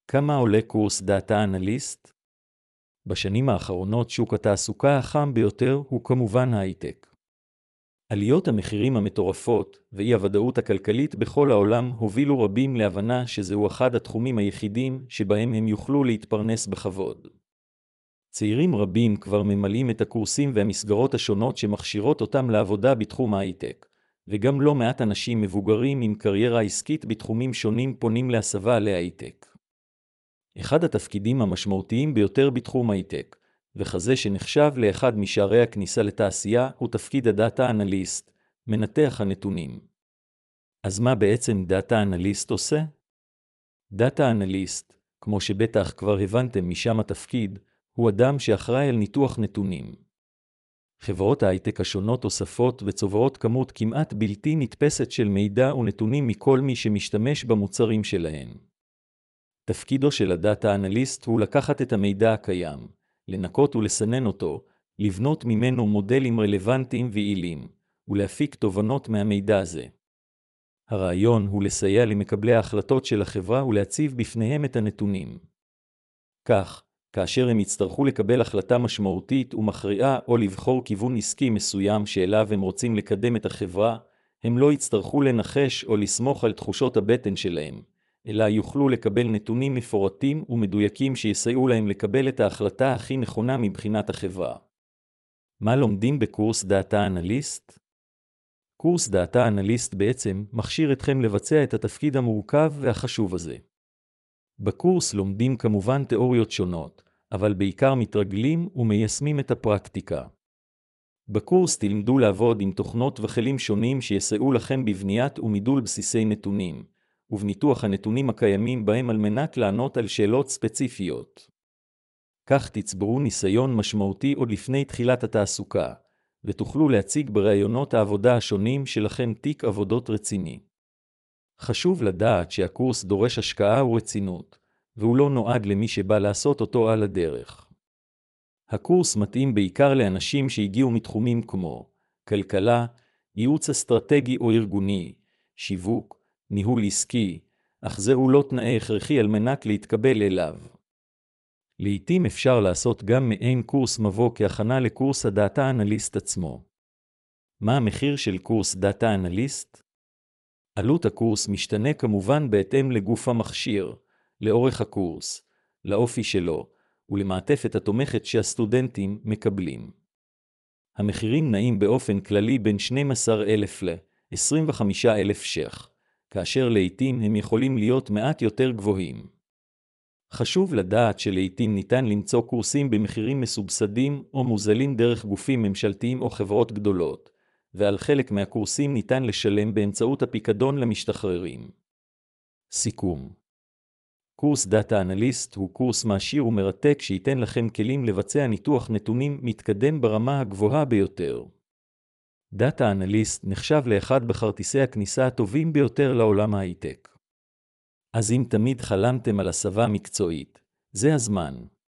כמה עולה קורס דאטה אנליסט? בשנים האחרונות שוק התעסוקה החם ביותר הוא כמובן ההייטק. עליות המחירים המטורפות ואי-הוודאות הכלכלית בכל העולם הובילו רבים להבנה שזהו אחד התחומים היחידים שבהם הם יוכלו להתפרנס בכבוד. צעירים רבים כבר ממלאים את הקורסים והמסגרות השונות שמכשירות אותם לעבודה בתחום ההייטק, וגם לא מעט אנשים מבוגרים עם קריירה עסקית בתחומים שונים פונים להסבה להייטק. אחד התפקידים המשמעותיים ביותר בתחום ההייטק, וכזה שנחשב לאחד משערי הכניסה לתעשייה, הוא תפקיד הדאטה אנליסט, מנתח הנתונים. אז מה בעצם דאטה אנליסט עושה? דאטה אנליסט, כמו שבטח כבר הבנתם משם התפקיד, הוא אדם שאחראי על ניתוח נתונים. חברות ההייטק השונות אוספות וצוברות כמות כמעט בלתי נתפסת של מידע ונתונים מכל מי שמשתמש במוצרים שלהן. תפקידו של הדאטה אנליסט הוא לקחת את המידע הקיים, לנקות ולסנן אותו, לבנות ממנו מודלים רלוונטיים ויעילים, ולהפיק תובנות מהמידע הזה. הרעיון הוא לסייע למקבלי ההחלטות של החברה ולהציב בפניהם את הנתונים. כך, כאשר הם יצטרכו לקבל החלטה משמעותית ומכריעה או לבחור כיוון עסקי מסוים שאליו הם רוצים לקדם את החברה, הם לא יצטרכו לנחש או לסמוך על תחושות הבטן שלהם, אלא יוכלו לקבל נתונים מפורטים ומדויקים שיסייעו להם לקבל את ההחלטה הכי נכונה מבחינת החברה. מה לומדים בקורס דאטה אנליסט? קורס דאטה אנליסט בעצם מכשיר אתכם לבצע את התפקיד המורכב והחשוב הזה. בקורס לומדים כמובן תיאוריות שונות, אבל בעיקר מתרגלים ומיישמים את הפרקטיקה. בקורס תלמדו לעבוד עם תוכנות וכלים שונים שיסייעו לכם בבניית ומידול בסיסי נתונים, ובניתוח הנתונים הקיימים בהם על מנת לענות על שאלות ספציפיות. כך תצברו ניסיון משמעותי עוד לפני תחילת התעסוקה, ותוכלו להציג בראיונות העבודה השונים שלכם תיק עבודות רציני. חשוב לדעת שהקורס דורש השקעה ורצינות, והוא לא נועד למי שבא לעשות אותו על הדרך. הקורס מתאים בעיקר לאנשים שהגיעו מתחומים כמו כלכלה, ייעוץ אסטרטגי או ארגוני, שיווק, ניהול עסקי, אך זהו לא תנאי הכרחי על מנת להתקבל אליו. לעתים אפשר לעשות גם מעין קורס מבוא כהכנה לקורס הדאטה אנליסט עצמו. מה המחיר של קורס דאטה אנליסט? עלות הקורס משתנה כמובן בהתאם לגוף המכשיר, לאורך הקורס, לאופי שלו, ולמעטפת התומכת שהסטודנטים מקבלים. המחירים נעים באופן כללי בין 12,000 ל-25,000 ש"ח, כאשר לעתים הם יכולים להיות מעט יותר גבוהים. חשוב לדעת שלעתים ניתן למצוא קורסים במחירים מסובסדים או מוזלים דרך גופים ממשלתיים או חברות גדולות, ועל חלק מהקורסים ניתן לשלם באמצעות הפיקדון למשתחררים. סיכום. קורס דאטה אנליסט הוא קורס מעשיר ומרתק שייתן לכם כלים לבצע ניתוח נתונים מתקדם ברמה הגבוהה ביותר. דאטה אנליסט נחשב לאחד בכרטיסי הכניסה הטובים ביותר לעולם ההייטק. אז אם תמיד חלמתם על הסבה מקצועית, זה הזמן.